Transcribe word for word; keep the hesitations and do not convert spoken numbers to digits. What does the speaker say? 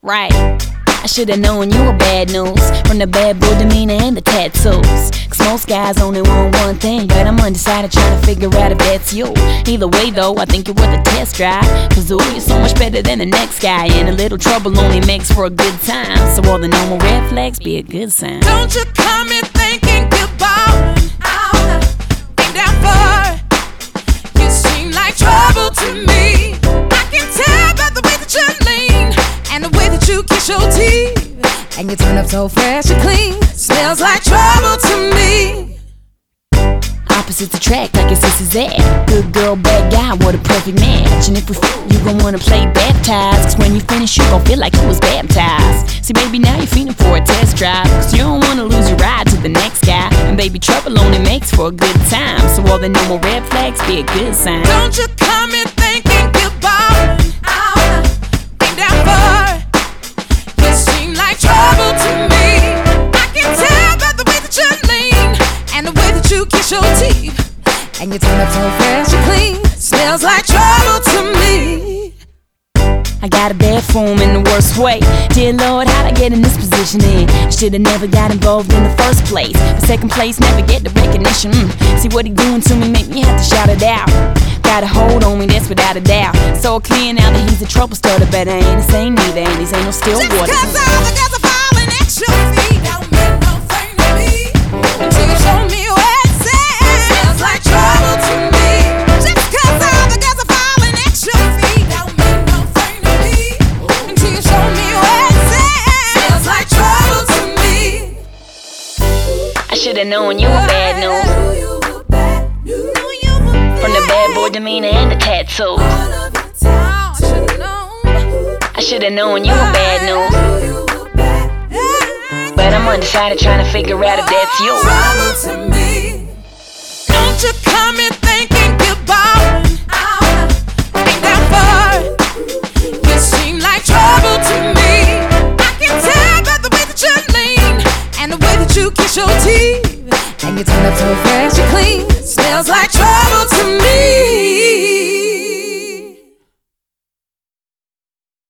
right. I should've known you were bad news, from the bad boy demeanor and the tattoos. Cause most guys only want one thing, but I'm undecided trying to figure out if that's you. Either way though, I think you're worth a test drive, cause ooh, you're so much better than the next guy, and a little trouble only makes for a good time. So all the normal red flags be a good sign. Don't you come in thinking goodbye, I'll be down for. You seem like trouble to me. I can tell by the way that you lean and the way that you kiss your teeth, and you turn up so fresh and clean. Smells like trouble to me. Opposites attract like it's this is that. Good girl, bad guy, what a perfect match. And if we f***, you gon' wanna play baptized, cause when you finish you gon' feel like you was baptized. See baby, now you're feeling for a test drive, cause you don't wanna lose your ride to the next guy. And baby, trouble only makes for a good time, so all the normal red flags be a good sign. Don't you come in thinking goodbye, I'll be down for. You seem like trouble to me. I can tell by the way that you lean and the way that you kiss your teeth, and you turn up so fresh and clean. Smells like trouble to me. I got a bad form in the worst way. Dear Lord, how'd I get in this position in? I should've never got involved in the first place. For second place, never get the recognition. mm. See what he doing to me, make me have to shout it out. Got a hold on me, that's without a doubt. So clear now that he's a trouble starter, but I ain't the same neither, and these ain't no still Just water. cause all the girls are falling at your feet don't mean no thing to me, until you show me where it's at. It smells like trouble to me. Just cause all the girls are falling at your feet don't mean no thing to me, until you show me where it's at. Smells like trouble to me. I should've known you were bad news, from the bad boy demeanor and the tattoos. I should've known you were bad news, but I'm undecided trying to figure out if that's you. Trouble to me. Don't you come in thinking goodbye, I'll be down for. You seem like trouble to me. I can tell by the way that you lean and the way that you kiss your teeth, and you turn up so fresh and clean. Smells like